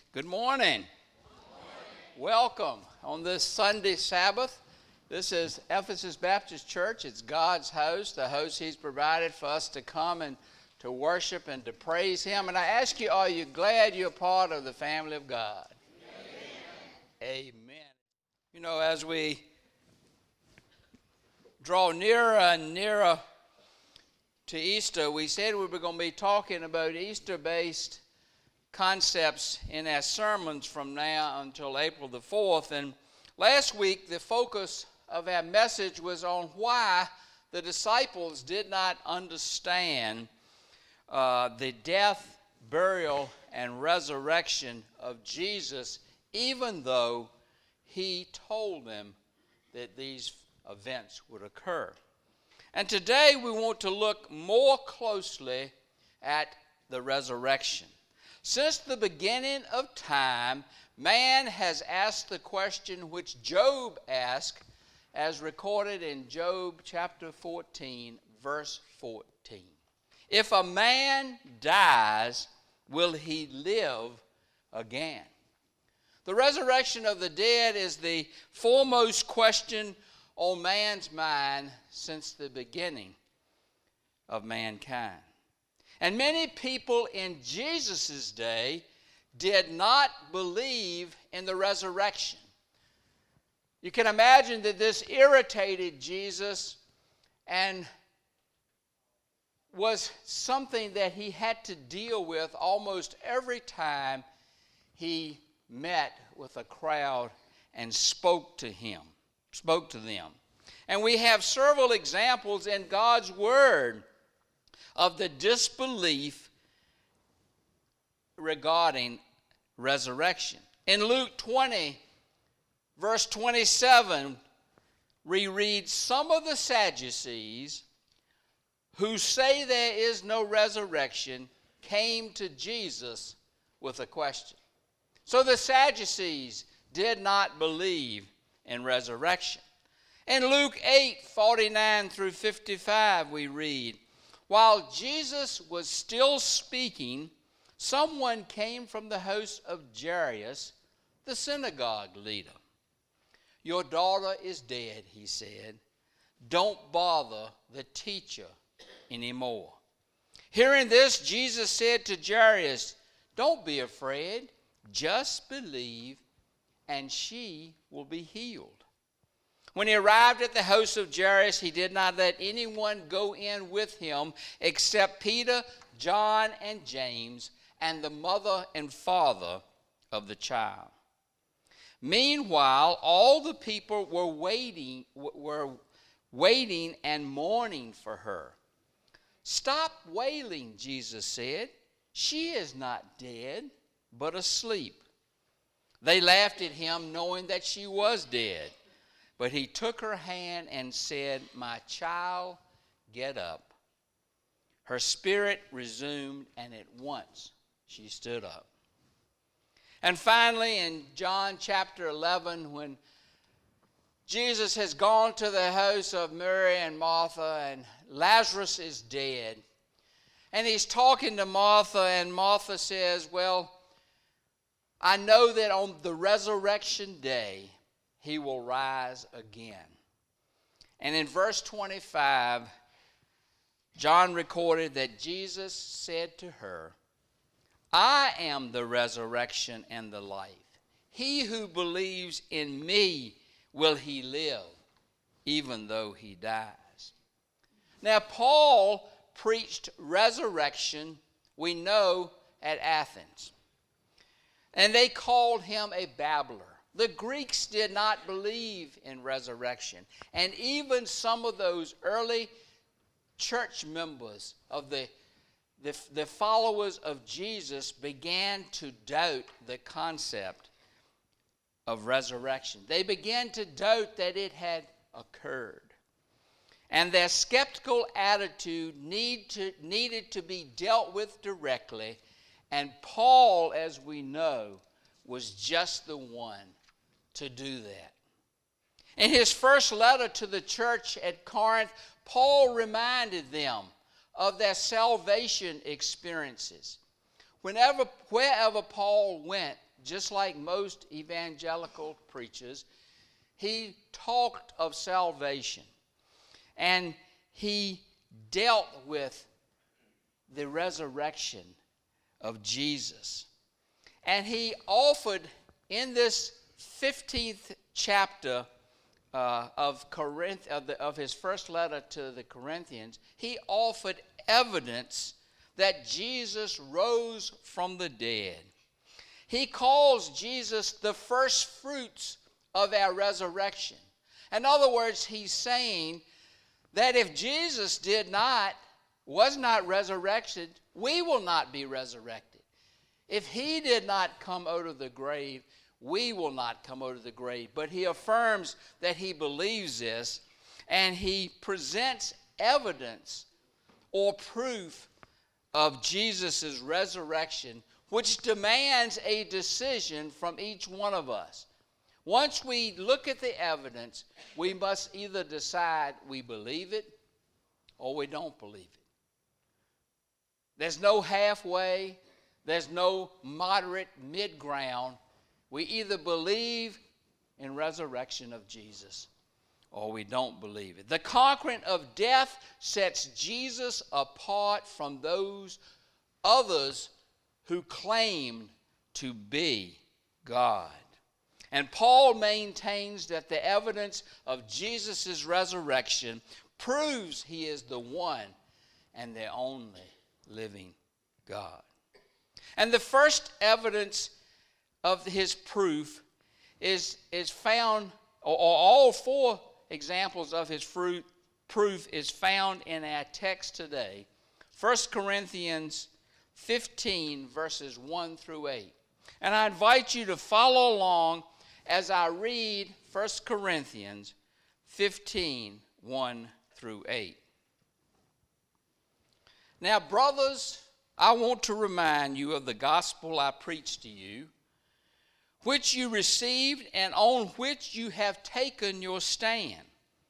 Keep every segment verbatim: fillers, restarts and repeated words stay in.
Good morning. Good morning. Welcome on this Sunday Sabbath. This is Ephesus Baptist Church. It's God's house, the house He's provided for us to come and to worship and to praise Him. And I ask you, are you glad you're part of the family of God? Amen. Amen. You know, as we draw nearer and nearer to Easter, we said we were going to be talking about Easter-based concepts in our sermons from now until April the fourth. And last week, the focus of our message was on why the disciples did not understand uh, the death, burial, and resurrection of Jesus, even though He told them that these events would occur. And today we want to look more closely at the resurrection. Since the beginning of time, man has asked the question which Job asked, as recorded in Job chapter fourteen, verse fourteen. If a man dies, will he live again? The resurrection of the dead is the foremost question on man's mind since the beginning of mankind. And many people in Jesus' day did not believe in the resurrection. You can imagine that this irritated Jesus and was something that he had to deal with almost every time he met with a crowd and spoke to him, spoke to them. And we have several examples in God's Word of the disbelief regarding resurrection. In Luke twenty, verse twenty-seven, we read, "Some of the Sadducees, who say there is no resurrection, came to Jesus with a question." So the Sadducees did not believe in resurrection. In Luke eight, forty-nine through fifty-five, we read, "While Jesus was still speaking, someone came from the house of Jairus, the synagogue leader. 'Your daughter is dead,' he said. 'Don't bother the teacher anymore.' Hearing this, Jesus said to Jairus, 'Don't be afraid, just believe, and she will be healed.' When he arrived at the house of Jairus, he did not let anyone go in with him except Peter, John, and James, and the mother and father of the child. Meanwhile, all the people were waiting, were waiting and mourning for her. 'Stop wailing,' Jesus said. 'She is not dead, but asleep.' They laughed at him, knowing that she was dead. But he took her hand and said, 'My child, get up.' Her spirit resumed, and at once she stood up." And finally, in John chapter eleven, when Jesus has gone to the house of Mary and Martha, and Lazarus is dead, and he's talking to Martha, and Martha says, "Well, I know that on the resurrection day, he will rise again." And in verse twenty-five, John recorded that Jesus said to her, "I am the resurrection and the life. He who believes in me will he live, even though he dies." Now, Paul preached resurrection, we know, at Athens. And they called him a babbler. The Greeks did not believe in resurrection. And even some of those early church members of the, the, the followers of Jesus began to doubt the concept of resurrection. They began to doubt that it had occurred. And their skeptical attitude need to, needed to be dealt with directly. And Paul, as we know, was just the one to do that. In his first letter to the church at Corinth, Paul reminded them of their salvation experiences. Whenever, wherever Paul went, just like most evangelical preachers, he talked of salvation. And he dealt with the resurrection of Jesus. And he offered in this fifteenth chapter uh, of, Corinth, of, the, of his first letter to the Corinthians, he offered evidence that Jesus rose from the dead. He calls Jesus the first fruits of our resurrection. In other words, he's saying that if Jesus did not, was not resurrected, we will not be resurrected. If he did not come out of the grave, we will not come out of the grave. But he affirms that he believes this, and he presents evidence or proof of Jesus' resurrection, which demands a decision from each one of us. Once we look at the evidence, we must either decide we believe it or we don't believe it. There's no halfway. There's no moderate mid-ground. We either believe in resurrection of Jesus or we don't believe it. The conquering of death sets Jesus apart from those others who claim to be God. And Paul maintains that the evidence of Jesus' resurrection proves he is the one and the only living God. And the first evidence of his proof is, is found, or, or all four examples of his fruit, proof is found in our text today. First Corinthians fifteen, verses one through eight. And I invite you to follow along as I read First Corinthians fifteen, one through eight. Now, brothers, I want to remind you of the gospel I preached to you, which you received and on which you have taken your stand.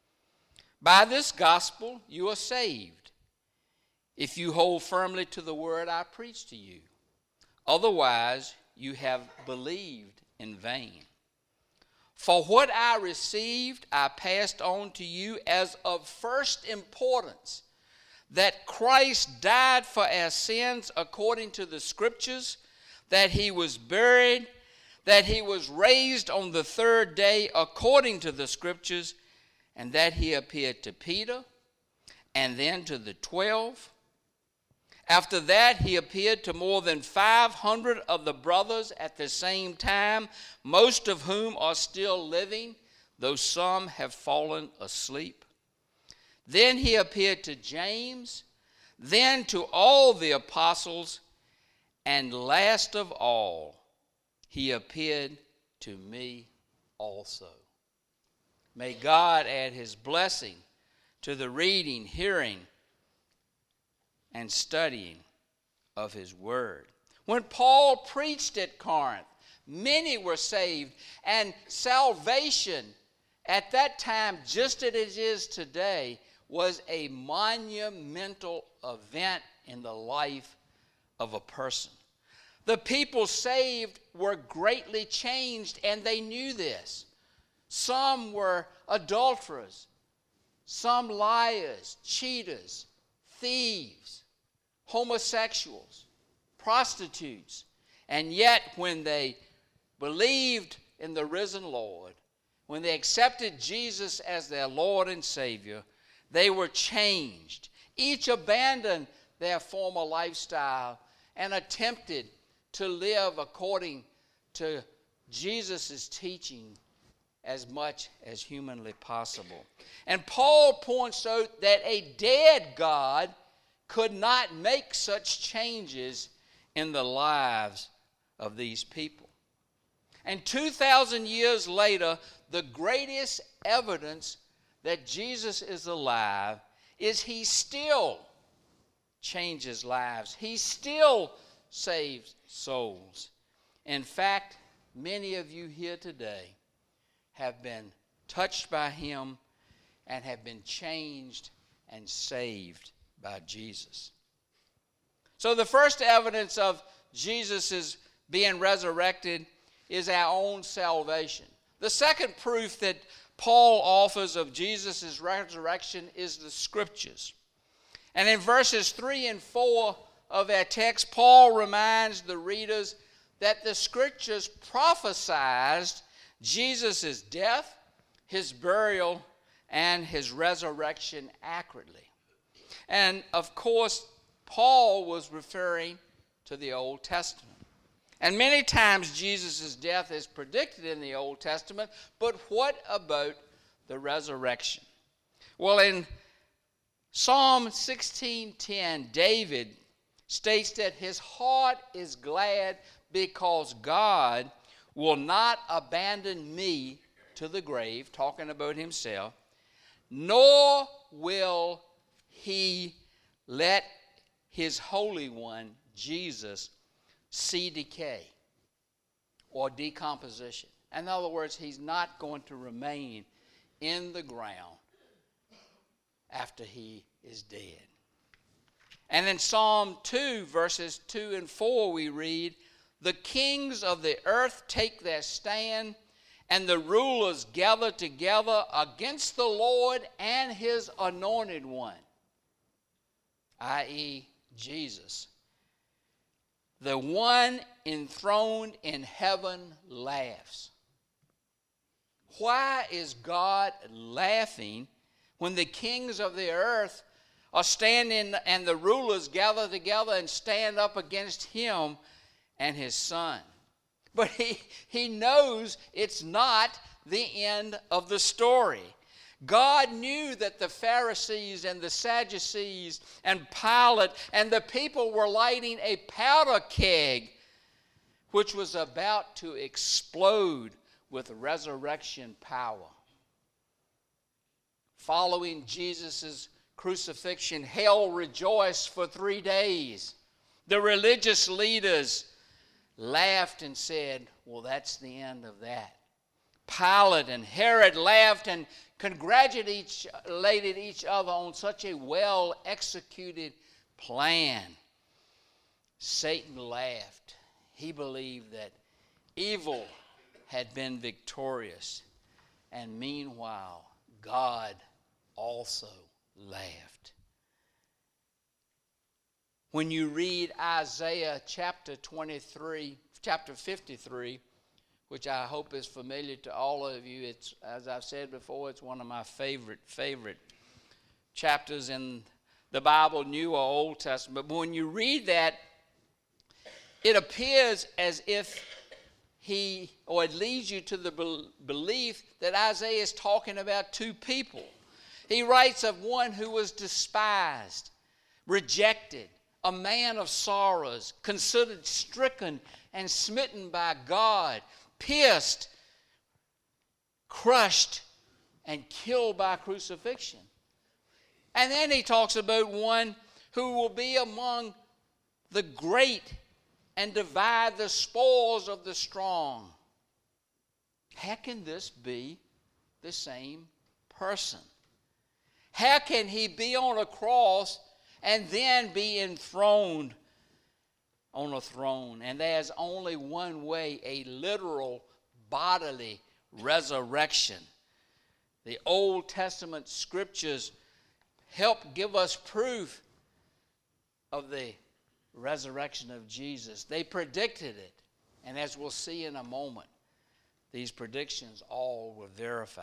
By this gospel you are saved, if you hold firmly to the word I preached to you. Otherwise, you have believed in vain. For what I received, I passed on to you as of first importance, that Christ died for our sins according to the Scriptures, that he was buried, that he was raised on the third day according to the Scriptures, and that he appeared to Peter, and then to the twelve. After that, he appeared to more than five hundred of the brothers at the same time, most of whom are still living, though some have fallen asleep. Then he appeared to James, then to all the apostles, and last of all, he appeared to me also. May God add his blessing to the reading, hearing, and studying of his word. When Paul preached at Corinth, many were saved, and salvation at that time, just as it is today, was a monumental event in the life of a person. The people saved were greatly changed, and they knew this. Some were adulterers, some liars, cheaters, thieves, homosexuals, prostitutes. And yet, when they believed in the risen Lord, when they accepted Jesus as their Lord and Savior, they were changed. Each abandoned their former lifestyle and attempted to live according to Jesus' teaching as much as humanly possible. And Paul points out that a dead God could not make such changes in the lives of these people. And two thousand years later, the greatest evidence that Jesus is alive is he still changes lives. He still saves souls. In fact, many of you here today have been touched by him and have been changed and saved by Jesus. So the first evidence of Jesus' being resurrected is our own salvation. The second proof that Paul offers of Jesus' resurrection is the Scriptures. And in verses three and four of our text, Paul reminds the readers that the Scriptures prophesied Jesus' death, his burial, and his resurrection accurately. And of course, Paul was referring to the Old Testament. And many times Jesus' death is predicted in the Old Testament, but what about the resurrection? Well, in Psalm sixteen ten, David states that his heart is glad because God will not abandon me to the grave, talking about himself, nor will he let his Holy One, Jesus, see decay or decomposition. In other words, he's not going to remain in the ground after he is dead. And in Psalm two, verses two and four, we read, "The kings of the earth take their stand, and the rulers gather together against the Lord and his anointed one," that is. Jesus. "The one enthroned in heaven laughs." Why is God laughing when the kings of the earth are standing and the rulers gather together and stand up against him and his son? But he, he knows it's not the end of the story. God knew that the Pharisees and the Sadducees and Pilate and the people were lighting a powder keg which was about to explode with resurrection power. Following Jesus' crucifixion, hell rejoiced for three days. The religious leaders laughed and said, well, that's the end of that. Pilate and Herod laughed and congratulated each other on such a well-executed plan. Satan laughed. He believed that evil had been victorious. And meanwhile, God also laughed. When you read Isaiah chapter twenty-three, chapter fifty-three, which I hope is familiar to all of you. It's, as I've said before, it's one of my favorite, favorite chapters in the Bible, New or Old Testament. But when you read that, it appears as if he, or it leads you to the be- belief that Isaiah is talking about two people. He writes of one who was despised, rejected, a man of sorrows, considered stricken and smitten by God, pierced, crushed, and killed by crucifixion. And then he talks about one who will be among the great and divide the spoils of the strong. How can this be the same person? How can he be on a cross and then be enthroned on a throne? And there's only one way, a literal bodily resurrection. The Old Testament scriptures help give us proof of the resurrection of Jesus. They predicted it. And as we'll see in a moment, these predictions all were verified.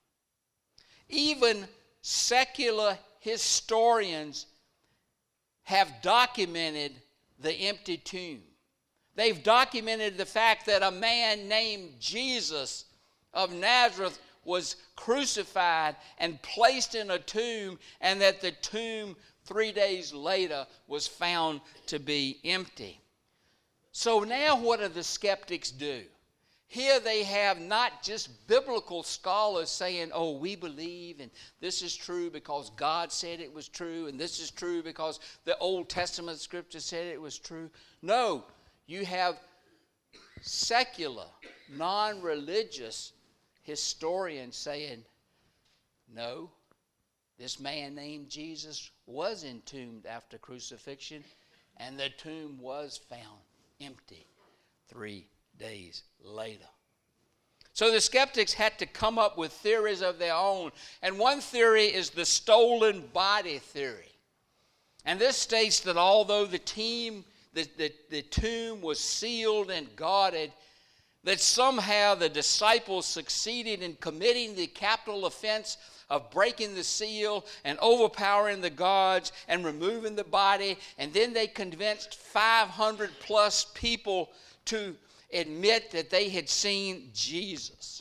Even secular historians have documented the empty tomb. They've documented the fact that a man named Jesus of Nazareth was crucified and placed in a tomb, and that the tomb three days later was found to be empty. So now what do the skeptics do? Here they have not just biblical scholars saying, oh, we believe and this is true because God said it was true, and this is true because the Old Testament scripture said it was true. No, you have secular, non-religious historians saying, no, this man named Jesus was entombed after crucifixion, and the tomb was found empty three days later. So the skeptics had to come up with theories of their own. And one theory is the stolen body theory. And this states that although the, team, the, the, the tomb was sealed and guarded, that somehow the disciples succeeded in committing the capital offense of breaking the seal and overpowering the guards and removing the body. And then they convinced five hundred plus people to admit that they had seen Jesus.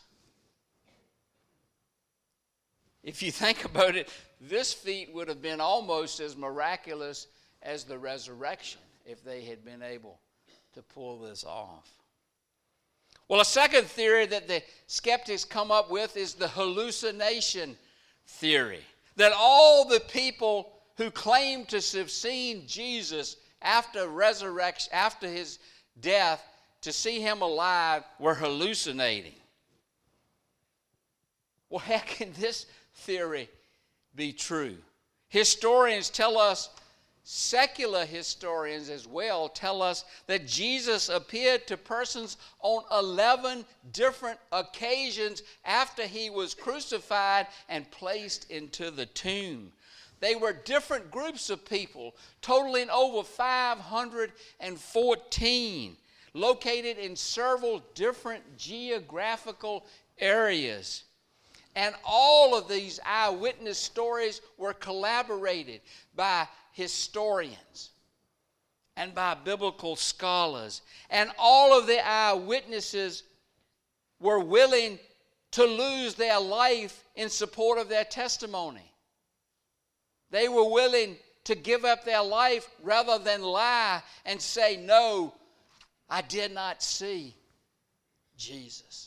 If you think about it, this feat would have been almost as miraculous as the resurrection if they had been able to pull this off. Well, a second theory that the skeptics come up with is the hallucination theory. That all the people who claim to have seen Jesus after resurrection, after his death, to see him alive, were hallucinating. Well, how can this theory be true? Historians tell us, secular historians as well, tell us that Jesus appeared to persons on eleven different occasions after he was crucified and placed into the tomb. They were different groups of people, totaling over five hundred fourteen, located in several different geographical areas. And all of these eyewitness stories were collaborated by historians and by biblical scholars. And all of the eyewitnesses were willing to lose their life in support of their testimony. They were willing to give up their life rather than lie and say, no, I did not see Jesus.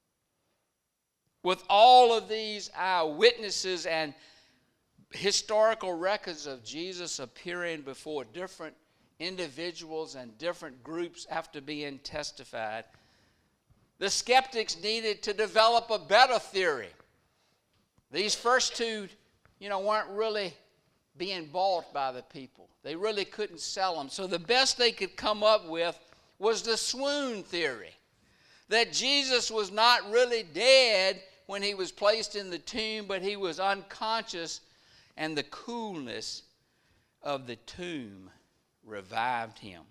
With all of these eyewitnesses and historical records of Jesus appearing before different individuals and different groups after being testified, the skeptics needed to develop a better theory. These first two, you know, weren't really being bought by the people. They really couldn't sell them. So the best they could come up with was the swoon theory, that Jesus was not really dead when he was placed in the tomb, but he was unconscious, and the coolness of the tomb revived him.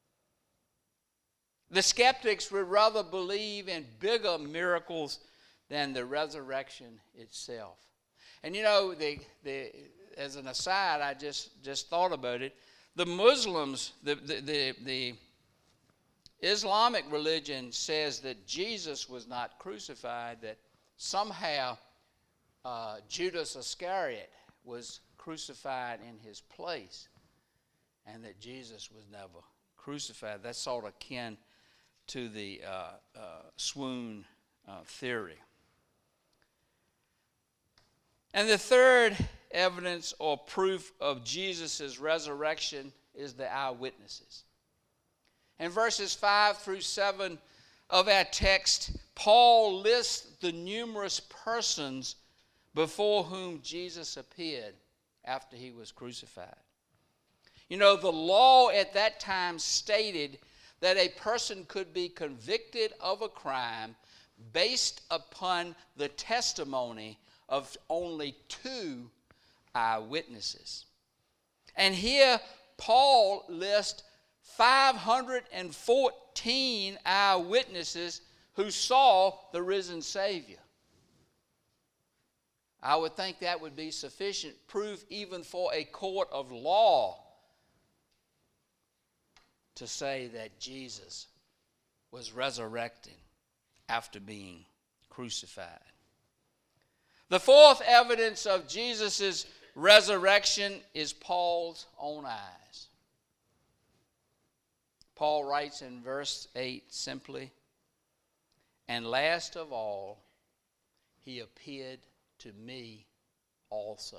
The skeptics would rather believe in bigger miracles than the resurrection itself. And you know, the, the, as an aside, I just, just thought about it. The Muslims, the, the, the, the Islamic religion says that Jesus was not crucified, that somehow uh, Judas Iscariot was crucified in his place, and that Jesus was never crucified. That's sort of akin to the uh, uh, swoon uh, theory. And the third evidence or proof of Jesus' resurrection is the eyewitnesses. In verses five through seven of our text, Paul lists the numerous persons before whom Jesus appeared after he was crucified. You know, the law at that time stated that a person could be convicted of a crime based upon the testimony of only two eyewitnesses. And here Paul lists five hundred fourteen eyewitnesses who saw the risen Savior. I would think that would be sufficient proof even for a court of law to say that Jesus was resurrected after being crucified. The fourth evidence of Jesus' resurrection is Paul's own eyes. Paul writes in verse eight simply, "And last of all, he appeared to me also."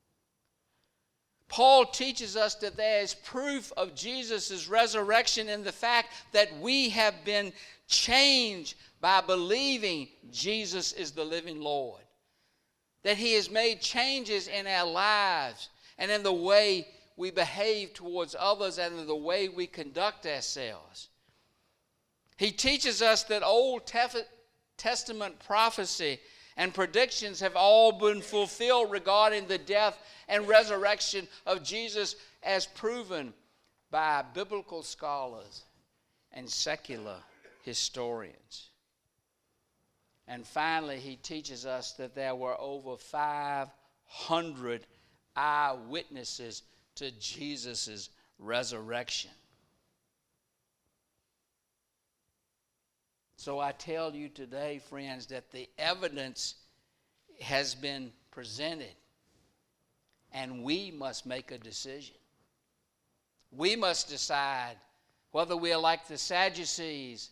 Paul teaches us that there is proof of Jesus' resurrection in the fact that we have been changed by believing Jesus is the living Lord. That he has made changes in our lives and in the way we behave towards others and in the way we conduct ourselves. He teaches us that Old Testament prophecy and predictions have all been fulfilled regarding the death and resurrection of Jesus, as proven by biblical scholars and secular historians. And finally, he teaches us that there were over five hundred eyewitnesses to Jesus' resurrection. So I tell you today, friends, that the evidence has been presented, and we must make a decision. We must decide whether we are like the Sadducees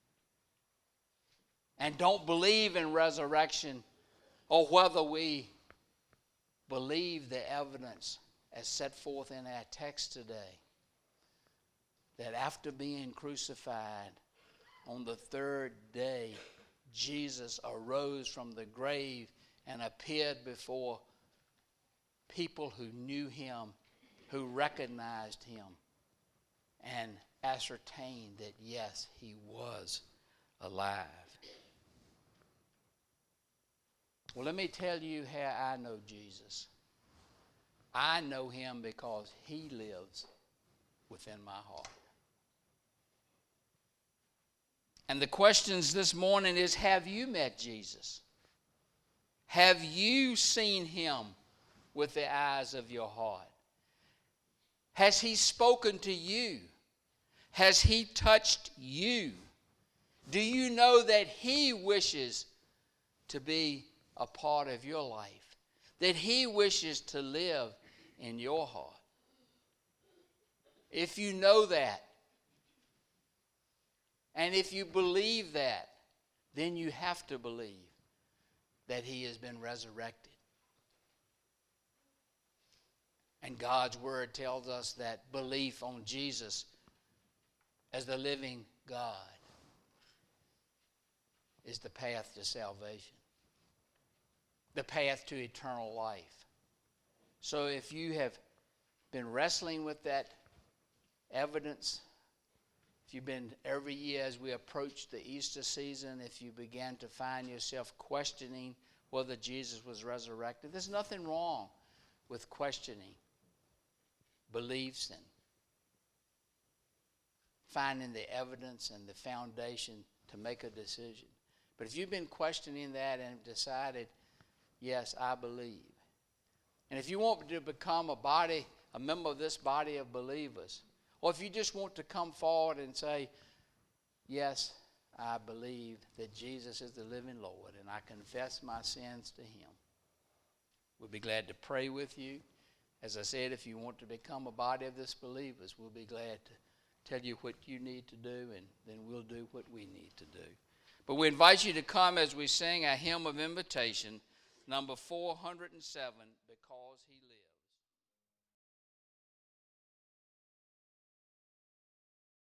and don't believe in resurrection, or whether we believe the evidence as set forth in our text today, that after being crucified on the third day, Jesus arose from the grave and appeared before people who knew him, who recognized him, and ascertained that, yes, he was alive. Well, let me tell you how I know Jesus. I know him because he lives within my heart. And the questions this morning is, have you met Jesus? Have you seen him with the eyes of your heart? Has he spoken to you? Has he touched you? Do you know that he wishes to be a part of your life? That he wishes to live in your heart? If you know that, and if you believe that, then you have to believe that he has been resurrected. And God's word tells us that belief on Jesus as the living God is the path to salvation, the path to eternal life. So if you have been wrestling with that evidence, if you've been every year as we approach the Easter season, if you began to find yourself questioning whether Jesus was resurrected, there's nothing wrong with questioning beliefs and finding the evidence and the foundation to make a decision. But if you've been questioning that and decided, yes, I believe. And if you want to become a body, a member of this body of believers, or if you just want to come forward and say, yes, I believe that Jesus is the living Lord, and I confess my sins to him, we'll be glad to pray with you. As I said, if you want to become a body of this believers, we'll be glad to tell you what you need to do, and then we'll do what we need to do. But we invite you to come as we sing our hymn of invitation, number four hundred seven, Because He Lives.